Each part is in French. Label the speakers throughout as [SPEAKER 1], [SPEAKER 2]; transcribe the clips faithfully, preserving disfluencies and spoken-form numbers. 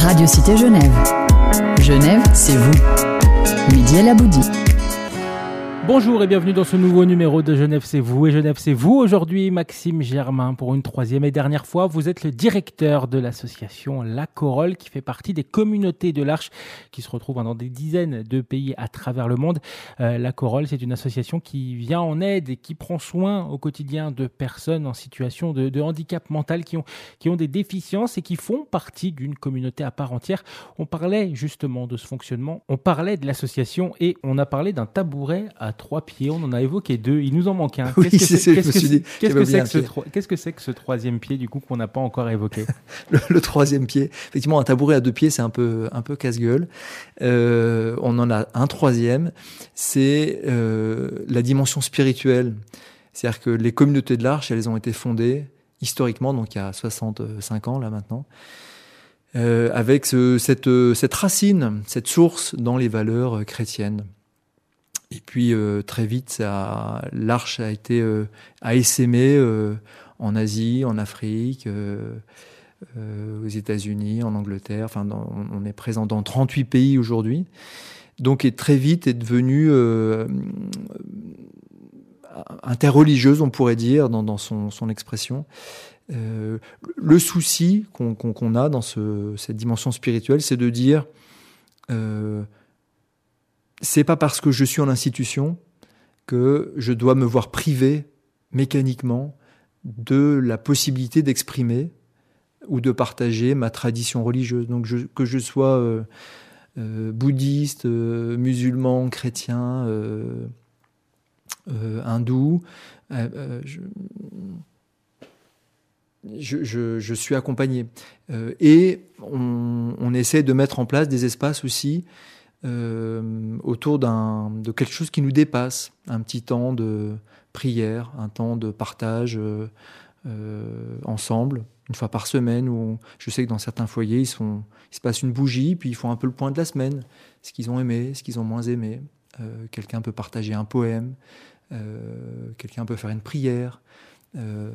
[SPEAKER 1] Radio Cité Genève. Genève, c'est vous. Mehdi El Aboudi.
[SPEAKER 2] Bonjour et bienvenue dans ce nouveau numéro de Genève c'est vous et Genève c'est vous. Aujourd'hui, Maxime Germain, pour une troisième et dernière fois, vous êtes le directeur de l'association La Corolle qui fait partie des communautés de l'Arche qui se retrouvent dans des dizaines de pays à travers le monde. Euh, La Corolle, c'est une association qui vient en aide et qui prend soin au quotidien de personnes en situation de, de handicap mental qui ont, qui ont des déficiences et qui font partie d'une communauté à part entière. On parlait justement de ce fonctionnement, on parlait de l'association et on a parlé d'un tabouret à trois pieds, on en a évoqué deux, il nous en manque un.
[SPEAKER 3] Oui,
[SPEAKER 2] qu'est-ce que
[SPEAKER 3] c'est,
[SPEAKER 2] c'est,
[SPEAKER 3] c'est,
[SPEAKER 2] qu'est-ce que c'est,
[SPEAKER 3] dit,
[SPEAKER 2] qu'est-ce que c'est que ce tro- qu'est-ce que c'est que ce troisième pied du coup qu'on n'a pas encore évoqué?
[SPEAKER 3] le, le troisième pied, effectivement, un tabouret à deux pieds, c'est un peu un peu casse-gueule. Euh, on en a un troisième, c'est euh, la dimension spirituelle. C'est-à-dire que les communautés de l'Arche, elles ont été fondées historiquement, donc il y a soixante-cinq ans là maintenant, euh, avec ce, cette cette racine, cette source dans les valeurs chrétiennes. Et puis euh, très vite, ça, l'Arche a été euh, a essaimé euh, en Asie, en Afrique, euh, euh, aux États-Unis, en Angleterre. Enfin, dans, on est présent dans trente-huit pays aujourd'hui. Donc, et très vite est devenue euh, interreligieuse, on pourrait dire, dans, dans son, son expression. Euh, le souci qu'on, qu'on, qu'on a dans ce, cette dimension spirituelle, c'est de dire euh, c'est pas parce que je suis en institution que je dois me voir privé mécaniquement de la possibilité d'exprimer ou de partager ma tradition religieuse. Donc je, que je sois euh, euh, bouddhiste, euh, musulman, chrétien, euh, euh, hindou, euh, euh, je, je, je, je suis accompagné. Euh, et on, on essaie de mettre en place des espaces aussi Euh, autour d'un, de quelque chose qui nous dépasse, un petit temps de prière, un temps de partage euh, euh, ensemble, une fois par semaine, où on, je sais que dans certains foyers, ils, sont, ils se passent une bougie, puis ils font un peu le point de la semaine, ce qu'ils ont aimé, ce qu'ils ont moins aimé. Euh, quelqu'un peut partager un poème, euh, quelqu'un peut faire une prière. Euh,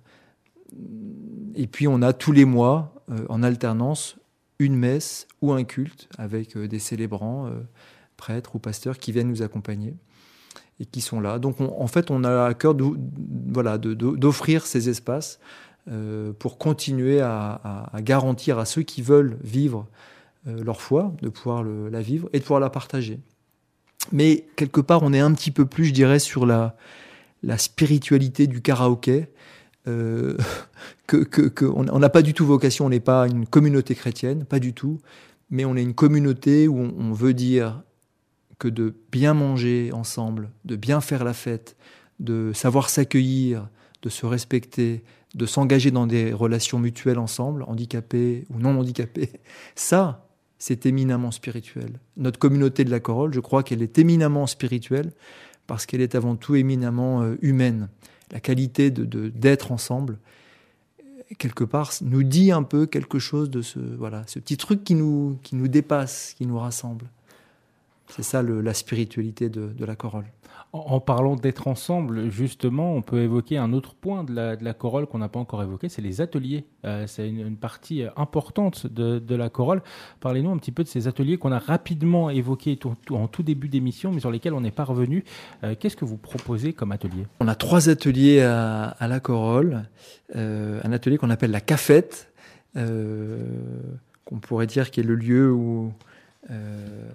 [SPEAKER 3] et puis on a tous les mois, euh, en alternance, une messe ou un culte avec euh, des célébrants, euh, prêtres ou pasteurs qui viennent nous accompagner et qui sont là. Donc on, en fait, on a à cœur de, voilà, de, de, d'offrir ces espaces euh, pour continuer à, à, à garantir à ceux qui veulent vivre euh, leur foi, de pouvoir le, la vivre et de pouvoir la partager. Mais quelque part, on est un petit peu plus, je dirais, sur la, la spiritualité du karaoké. Euh, que, que, que on n'a pas du tout vocation, on n'est pas une communauté chrétienne, pas du tout, mais on est une communauté où on, on veut dire que de bien manger ensemble, de bien faire la fête, de savoir s'accueillir, de se respecter, de s'engager dans des relations mutuelles ensemble, handicapés ou non handicapés, ça, c'est éminemment spirituel. Notre communauté de la Corolle, je crois qu'elle est éminemment spirituelle parce qu'elle est avant tout éminemment euh, humaine. La qualité de, de, d'être ensemble, quelque part, nous dit un peu quelque chose de ce, voilà, ce petit truc qui nous, qui nous dépasse, qui nous rassemble. C'est ça le, la spiritualité de, de la Corolle.
[SPEAKER 2] En, en parlant d'être ensemble, justement, on peut évoquer un autre point de la, de la Corolle qu'on n'a pas encore évoqué, c'est les ateliers. Euh, c'est une, une partie importante de, de la Corolle. Parlez-nous un petit peu de ces ateliers qu'on a rapidement évoqués tout, tout, en tout début d'émission, mais sur lesquels on n'est pas revenu. Euh, qu'est-ce que vous proposez comme atelier ?
[SPEAKER 3] On a trois ateliers à, à la Corolle. Euh, un atelier qu'on appelle la cafette, euh, qu'on pourrait dire qui est le lieu où... Euh,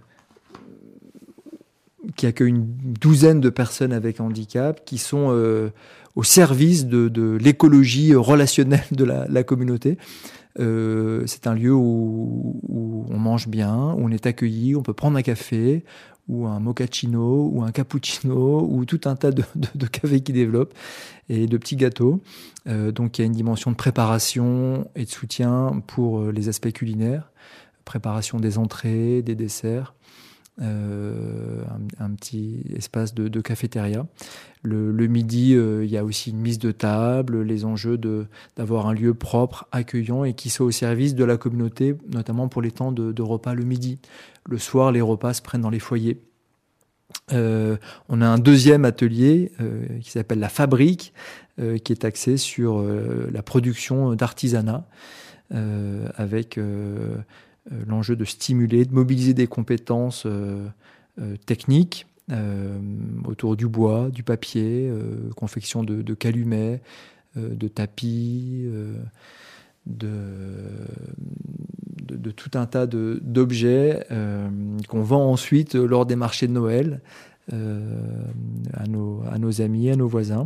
[SPEAKER 3] qui accueille une douzaine de personnes avec handicap, qui sont euh, au service de, de l'écologie relationnelle de la, la communauté. Euh, c'est un lieu où, où on mange bien, où on est accueilli, on peut prendre un café, ou un mochaccino, ou un cappuccino, ou tout un tas de, de, de cafés qui développent, et de petits gâteaux. Euh, donc il y a une dimension de préparation et de soutien pour les aspects culinaires, préparation des entrées, des desserts, Euh, un, un petit espace de, de cafétéria. Le, le midi, euh, il y a aussi une mise de table, les enjeux de, d'avoir un lieu propre, accueillant et qui soit au service de la communauté, notamment pour les temps de, de repas le midi. Le soir, les repas se prennent dans les foyers. Euh, on a un deuxième atelier euh, qui s'appelle la Fabrique, euh, qui est axé sur euh, la production d'artisanat, euh, avec... Euh, euh, l'enjeu de stimuler, de mobiliser des compétences euh, euh, techniques euh, autour du bois, du papier, euh, confection de, de calumets, euh, de tapis, euh, de, de, de tout un tas de, d'objets euh, qu'on vend ensuite lors des marchés de Noël euh, à, nos, à nos amis, à nos voisins.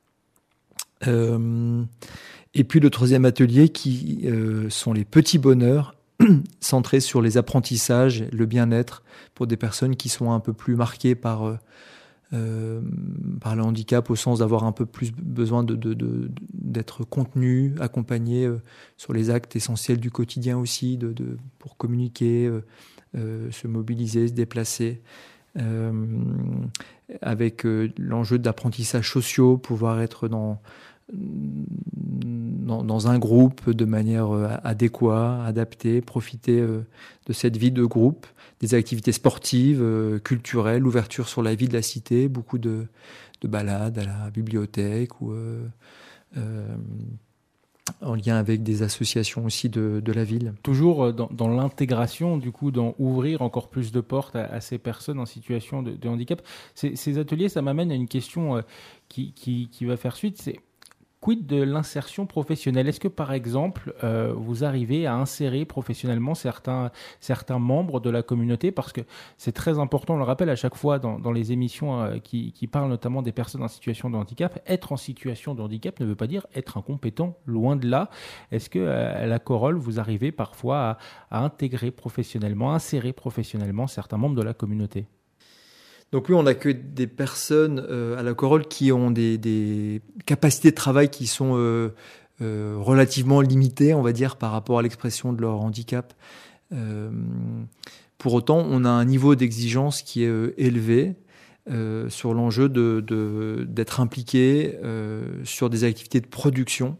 [SPEAKER 3] Euh, et puis le troisième atelier qui euh, sont les petits bonheurs centrés sur les apprentissages, le bien-être pour des personnes qui sont un peu plus marquées par, euh, par le handicap, au sens d'avoir un peu plus besoin de, de, de, d'être contenues, accompagnées euh, sur les actes essentiels du quotidien aussi, de, de, pour communiquer, euh, euh, se mobiliser, se déplacer. Euh, avec euh, l'enjeu d'apprentissage sociaux, pouvoir être dans, dans, dans un groupe de manière euh, adéquate, adaptée, profiter euh, de cette vie de groupe, des activités sportives, euh, culturelles, l'ouverture sur la vie de la cité, beaucoup de, de balades à la bibliothèque ou euh, euh, en lien avec des associations aussi de, de la ville.
[SPEAKER 2] Toujours dans, dans l'intégration, du coup, dans ouvrir encore plus de portes à, à ces personnes en situation de, de handicap. Ces, ces ateliers, ça m'amène à une question euh, qui, qui, qui va faire suite, c'est quid de l'insertion professionnelle ? Est-ce que, par exemple, euh, vous arrivez à insérer professionnellement certains, certains membres de la communauté ? Parce que c'est très important, on le rappelle à chaque fois dans, dans les émissions euh, qui, qui parlent notamment des personnes en situation de handicap. Être en situation de handicap ne veut pas dire être incompétent, loin de là. Est-ce que euh, à la Corolle, vous arrivez parfois à, à intégrer professionnellement, insérer professionnellement certains membres de la communauté ?
[SPEAKER 3] Donc oui, on accueille des personnes euh, à la Corolle qui ont des, des capacités de travail qui sont euh, euh, relativement limitées, on va dire, par rapport à l'expression de leur handicap. Euh, pour autant, on a un niveau d'exigence qui est euh, élevé euh, sur l'enjeu de, de, d'être impliqué euh, sur des activités de production,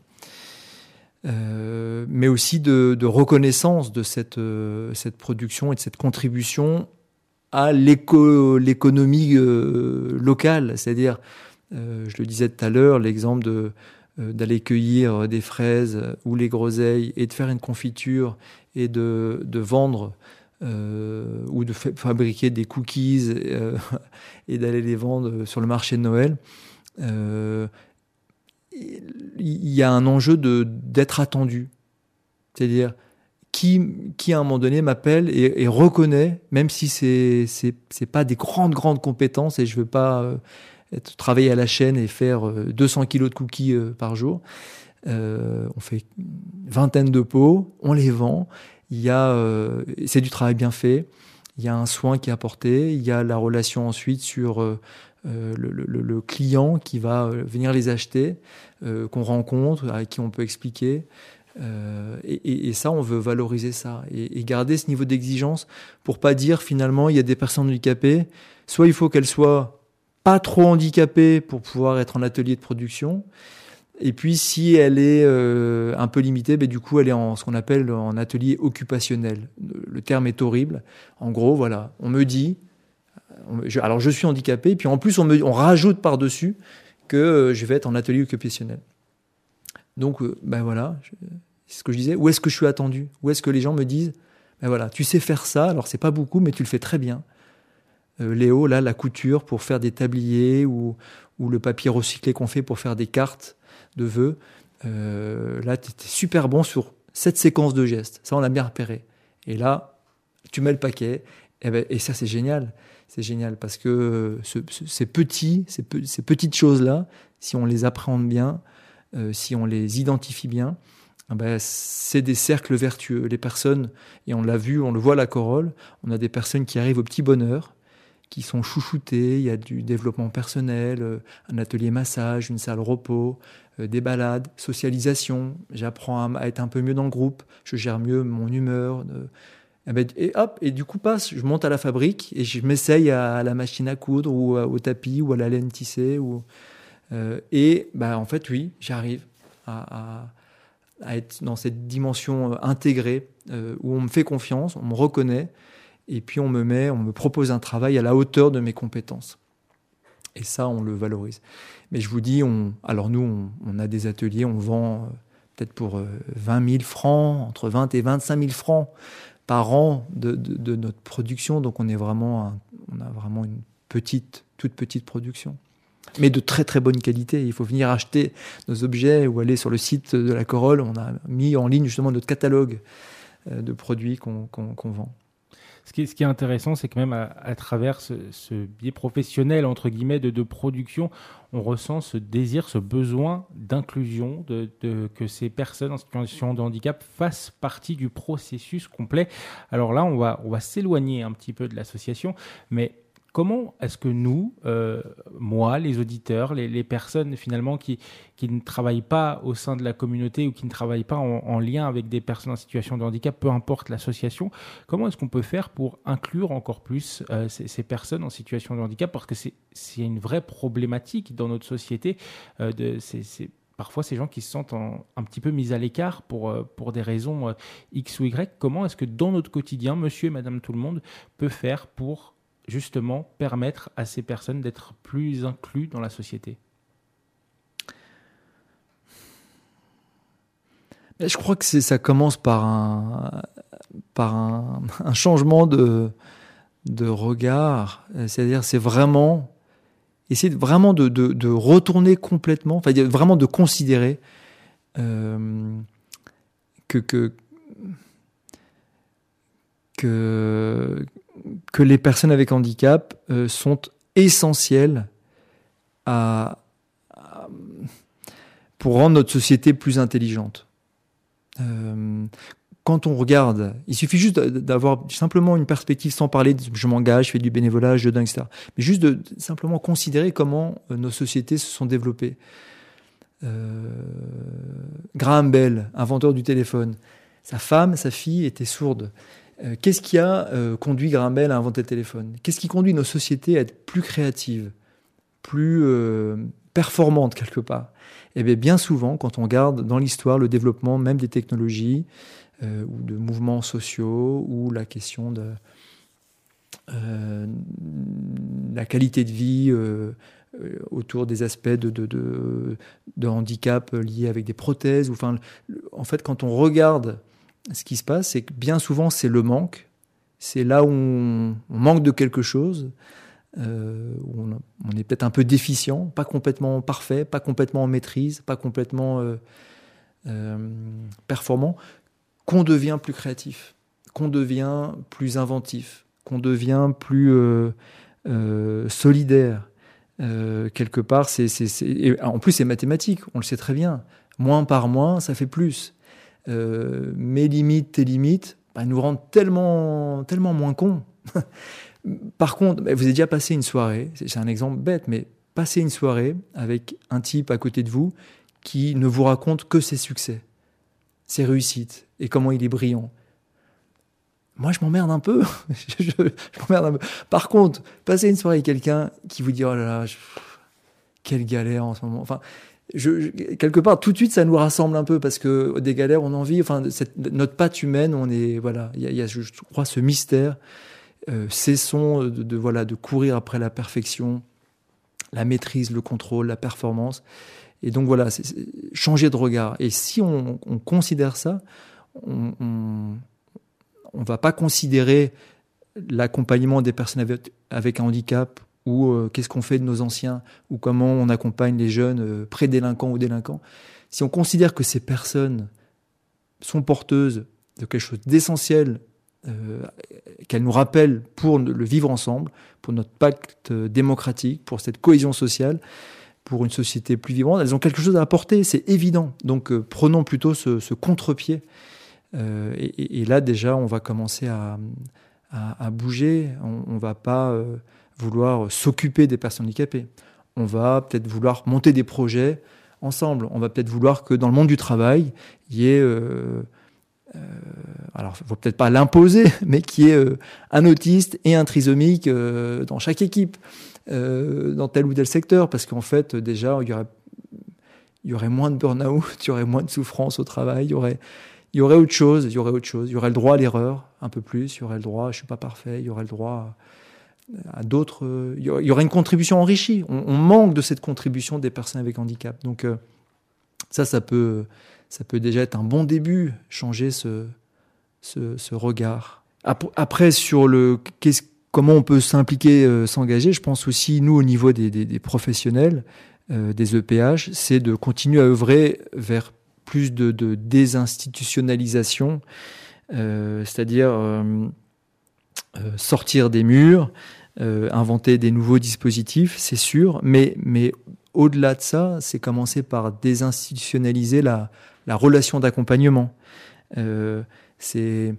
[SPEAKER 3] euh, mais aussi de, de reconnaissance de cette, euh, cette production et de cette contribution à l'éco, l'économie euh, locale, c'est-à-dire, euh, je le disais tout à l'heure, l'exemple de, euh, d'aller cueillir des fraises ou les groseilles et de faire une confiture et de, de vendre euh, ou de fa- fabriquer des cookies euh, et d'aller les vendre sur le marché de Noël. Euh, il y a un enjeu de, d'être attendu, c'est-à-dire Qui, qui à un moment donné m'appelle et, et reconnaît, même si c'est c'est c'est pas des grandes grandes compétences et je veux pas euh, être, travailler à la chaîne et faire euh, deux cents kilos de cookies euh, par jour. Euh, on fait une vingtaine de pots, on les vend. Il y a euh, c'est du travail bien fait. Il y a un soin qui est apporté. Il y a la relation ensuite sur euh, le, le, le client qui va venir les acheter, euh, qu'on rencontre, avec qui on peut expliquer. Euh, et, et, et ça, on veut valoriser ça et, et garder ce niveau d'exigence pour pas dire finalement il y a des personnes handicapées, soit il faut qu'elles soient pas trop handicapées pour pouvoir être en atelier de production, et puis si elle est euh, un peu limitée, ben, du coup elle est en ce qu'on appelle en atelier occupationnel. Le terme est horrible. En gros, voilà, on me dit, on, je, alors je suis handicapé, et puis en plus on, me, on rajoute par-dessus que euh, je vais être en atelier occupationnel. Donc, euh, ben voilà, je, c'est ce que je disais. Où est-ce que je suis attendu ? Où est-ce que les gens me disent, ben voilà, tu sais faire ça, alors c'est pas beaucoup, mais tu le fais très bien. Euh, Léo, là, la couture pour faire des tabliers ou, ou le papier recyclé qu'on fait pour faire des cartes de vœux. Euh, là, tu étais super bon sur cette séquence de gestes. Ça, on l'a bien repéré. Et là, tu mets le paquet. Et, ben, et ça, c'est génial. C'est génial parce que ce, ce, ces, petits, ces, pe- ces petites choses-là, si on les appréhende bien, Euh, si on les identifie bien, ben, c'est des cercles vertueux. Les personnes, et on l'a vu, on le voit à la Corolle, on a des personnes qui arrivent au petit bonheur, qui sont chouchoutées, il y a du développement personnel, euh, un atelier massage, une salle repos, euh, des balades, socialisation, j'apprends à, à être un peu mieux dans le groupe, je gère mieux mon humeur, euh, et, ben, et hop, et du coup passe, je monte à la fabrique et je m'essaye à, à la machine à coudre ou à, au tapis ou à la laine tissée ou Euh, et bah, en fait, oui, j'arrive à, à, à être dans cette dimension intégrée euh, où on me fait confiance, on me reconnaît, et puis on me met, on me propose un travail à la hauteur de mes compétences. Et ça, on le valorise. Mais je vous dis, on, alors nous, on, on a des ateliers, on vend euh, peut-être pour euh, vingt mille francs, entre vingt et vingt-cinq mille francs par an de, de, de notre production. Donc on est vraiment, un, on a vraiment une petite, toute petite production, mais de très très bonne qualité. Il faut venir acheter nos objets ou aller sur le site de la Corolle. On a mis en ligne justement notre catalogue de produits qu'on, qu'on, qu'on vend.
[SPEAKER 2] Ce qui est, ce qui est intéressant, c'est que même à, à travers ce, ce biais professionnel, entre guillemets, de, de production, on ressent ce désir, ce besoin d'inclusion, de, de, que ces personnes en situation de handicap fassent partie du processus complet. Alors là, on va, on va s'éloigner un petit peu de l'association, mais comment est-ce que nous, euh, moi, les auditeurs, les, les personnes finalement qui, qui ne travaillent pas au sein de la communauté ou qui ne travaillent pas en, en lien avec des personnes en situation de handicap, peu importe l'association, comment est-ce qu'on peut faire pour inclure encore plus euh, ces, ces personnes en situation de handicap? Parce que c'est, c'est une vraie problématique dans notre société. Euh, de, c'est, c'est parfois ces gens qui se sentent en, un petit peu mis à l'écart pour, euh, pour des raisons euh, X ou Y. Comment est-ce que dans notre quotidien, monsieur et madame tout le monde peut faire pour justement permettre à ces personnes d'être plus inclus dans la société?
[SPEAKER 3] Je crois que c'est, ça commence par un, par un, un changement de, de regard. C'est-à-dire, c'est vraiment essayer de, vraiment de, de, de retourner complètement, enfin, vraiment de considérer euh, que, que, que que les personnes avec handicap euh, sont essentielles à, à, pour rendre notre société plus intelligente. Euh, quand on regarde, il suffit juste d'avoir simplement une perspective sans parler de je m'engage, je fais du bénévolat, je donne, et cetera. Mais juste de, de simplement considérer comment nos sociétés se sont développées. Euh, Graham Bell, inventeur du téléphone, sa femme, sa fille étaient sourdes. Euh, qu'est-ce qui a euh, conduit Graham Bell à inventer le téléphone? Qu'est-ce qui conduit nos sociétés à être plus créatives, plus euh, performantes quelque part? Eh bien, bien souvent, quand on regarde dans l'histoire le développement même des technologies euh, ou de mouvements sociaux ou la question de euh, la qualité de vie euh, autour des aspects de, de, de, de handicap liés avec des prothèses, ou, enfin, en fait, quand on regarde ce qui se passe, c'est que bien souvent, c'est le manque. C'est là où on, on manque de quelque chose, euh, où on, on est peut-être un peu déficient, pas complètement parfait, pas complètement en maîtrise, pas complètement euh, euh, performant, qu'on devient plus créatif, qu'on devient plus inventif, qu'on devient plus euh, euh, solidaire. Euh, quelque part, c'est, c'est, c'est... Et en plus, c'est mathématique, on le sait très bien. Moins par moins, ça fait plus. Euh, mes limites, tes limites, bah, nous rendent tellement, tellement moins cons. Par contre, bah, vous avez déjà passé une soirée, c'est, c'est un exemple bête, mais passez une soirée avec un type à côté de vous qui ne vous raconte que ses succès, ses réussites et comment il est brillant. Moi, je m'emmerde un peu. je, je, je m'emmerde un peu. Par contre, passez une soirée avec quelqu'un qui vous dit « Oh là là, je... quelle galère en ce moment ». Enfin, Je, je, quelque part, tout de suite, ça nous rassemble un peu parce que des galères, on en vit. Enfin, cette, notre patte humaine, on est voilà. Il y a, il y a, je crois, ce mystère. Euh, cessons de, de voilà de courir après la perfection, la maîtrise, le contrôle, la performance. Et donc voilà, c'est, c'est changer de regard. Et si on, on considère ça, on, on, on va pas considérer l'accompagnement des personnes avec, avec un handicap, ou euh, qu'est-ce qu'on fait de nos anciens, ou comment on accompagne les jeunes euh, pré-délinquants ou délinquants. Si on considère que ces personnes sont porteuses de quelque chose d'essentiel, euh, qu'elles nous rappellent pour le vivre ensemble, pour notre pacte démocratique, pour cette cohésion sociale, pour une société plus vivante, elles ont quelque chose à apporter, c'est évident. Donc euh, prenons plutôt ce, ce contre-pied. Euh, et, et là, déjà, on va commencer à, à, à bouger. On ne va pas... Euh, vouloir s'occuper des personnes handicapées. On va peut-être vouloir monter des projets ensemble. On va peut-être vouloir que dans le monde du travail, il y ait, euh, euh, alors il ne faut peut-être pas l'imposer, mais qu'il y ait euh, un autiste et un trisomique euh, dans chaque équipe, euh, dans tel ou tel secteur, parce qu'en fait, déjà, il y aurait, il y aurait moins de burn-out, il y aurait moins de souffrance au travail, il y aurait, il y aurait autre chose, il y aurait autre chose. Il y aurait le droit à l'erreur, un peu plus, il y aurait le droit, je ne suis pas parfait, il y aurait le droit à, à d'autres, euh, il y aurait une contribution enrichie. On, on manque de cette contribution des personnes avec handicap. Donc euh, ça, ça peut, ça peut déjà être un bon début, changer ce, ce, ce regard. Après, sur le qu'est-ce, comment on peut s'impliquer, euh, s'engager, je pense aussi, nous, au niveau des, des, des professionnels, euh, des E P H, c'est de continuer à œuvrer vers plus de, de désinstitutionnalisation, euh, c'est-à-dire euh, euh, sortir des murs, euh, inventer des nouveaux dispositifs, c'est sûr, mais, mais au-delà de ça, c'est commencer par désinstitutionnaliser la, la relation d'accompagnement. Euh, c'est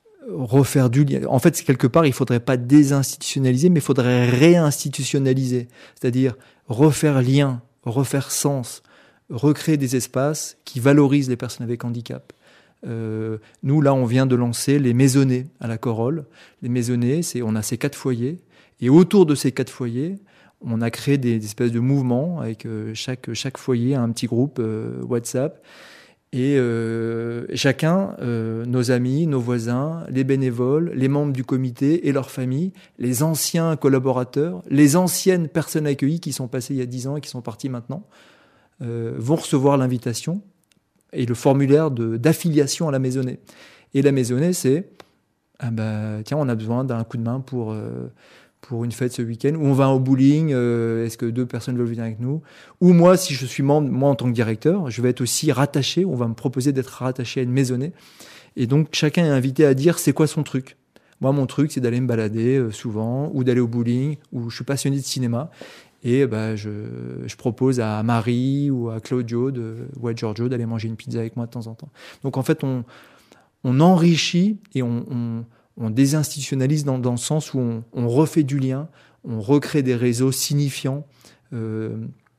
[SPEAKER 3] refaire du lien. En fait, c'est quelque part, il ne faudrait pas désinstitutionnaliser, mais il faudrait réinstitutionnaliser. C'est-à-dire refaire lien, refaire sens, recréer des espaces qui valorisent les personnes avec handicap. Euh, nous, là, on vient de lancer les maisonnées à la Corolle. Les maisonnées, c'est, on a ces quatre foyers. Et autour de ces quatre foyers, on a créé des, des espèces de mouvements avec euh, chaque, chaque foyer, un petit groupe euh, WhatsApp. Et euh, chacun, euh, nos amis, nos voisins, les bénévoles, les membres du comité et leurs familles, les anciens collaborateurs, les anciennes personnes accueillies qui sont passées il y a dix ans et qui sont parties maintenant, euh, vont recevoir l'invitation et le formulaire de, d'affiliation à la maisonnée. Et la maisonnée, c'est ah bah, tiens, on a besoin d'un coup de main pour... Euh, pour une fête ce week-end, où on va au bowling, euh, est-ce que deux personnes veulent venir avec nous? Ou moi, si je suis membre, moi en tant que directeur, je vais être aussi rattaché, on va me proposer d'être rattaché à une maisonnée. Et donc, chacun est invité à dire c'est quoi son truc. Moi, mon truc, c'est d'aller me balader euh, souvent, ou d'aller au bowling, ou je suis passionné de cinéma. Et bah, je, je propose à Marie ou à Claudio de, ou à Giorgio d'aller manger une pizza avec moi de temps en temps. Donc, en fait, on, on enrichit et on... on On désinstitutionnalise dans, dans le sens où on, on refait du lien, on recrée des réseaux signifiants euh,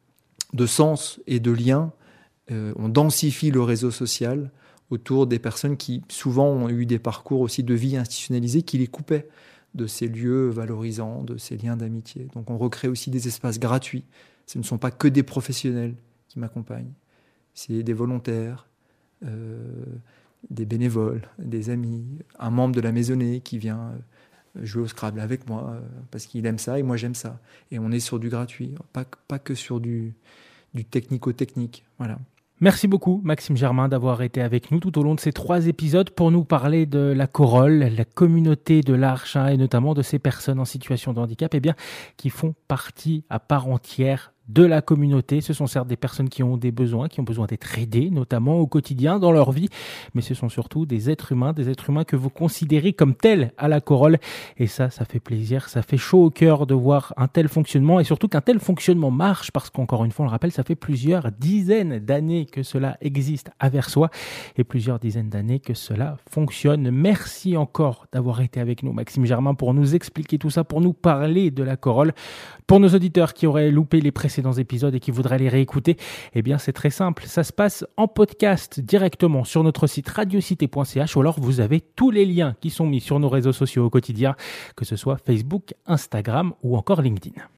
[SPEAKER 3] de sens et de lien. Euh, on densifie le réseau social autour des personnes qui, souvent, ont eu des parcours aussi de vie institutionnalisés qui les coupaient de ces lieux valorisants, de ces liens d'amitié. Donc, on recrée aussi des espaces gratuits. Ce ne sont pas que des professionnels qui m'accompagnent. C'est des volontaires, euh, des bénévoles, des amis, un membre de la maisonnée qui vient jouer au Scrabble avec moi parce qu'il aime ça et moi j'aime ça. Et on est sur du gratuit, pas, pas que sur du, du technico-technique. Voilà.
[SPEAKER 2] Merci beaucoup Maxime Germain d'avoir été avec nous tout au long de ces trois épisodes pour nous parler de la Corolle, la communauté de l'Arche hein, et notamment de ces personnes en situation de handicap eh bien, qui font partie à part entière de la communauté. Ce sont certes des personnes qui ont des besoins, qui ont besoin d'être aidées, notamment au quotidien dans leur vie, mais ce sont surtout des êtres humains, des êtres humains que vous considérez comme tels à la Corolle. Et ça, ça fait plaisir, ça fait chaud au cœur de voir un tel fonctionnement et surtout qu'un tel fonctionnement marche parce qu'encore une fois, on le rappelle, ça fait plusieurs dizaines d'années que cela existe à Versoix et plusieurs dizaines d'années que cela fonctionne. Merci encore d'avoir été avec nous, Maxime Germain, pour nous expliquer tout ça, pour nous parler de la Corolle. Pour nos auditeurs qui auraient loupé les précédents épisodes et qui voudraient les réécouter, eh bien c'est très simple, ça se passe en podcast directement sur notre site radiocité point c h ou alors vous avez tous les liens qui sont mis sur nos réseaux sociaux au quotidien, que ce soit Facebook, Instagram ou encore LinkedIn.